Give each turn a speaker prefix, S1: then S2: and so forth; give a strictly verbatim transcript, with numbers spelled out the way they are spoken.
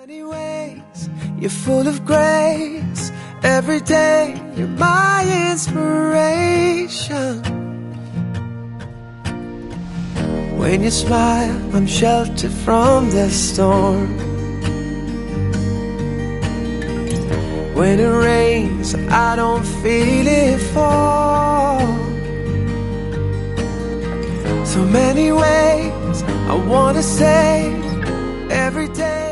S1: many ways, you're full of grace. Every day, you're my inspiration. When you smile, I'm sheltered from the storm. When it rains, I don't feel it fall. So many ways I wanna say every day.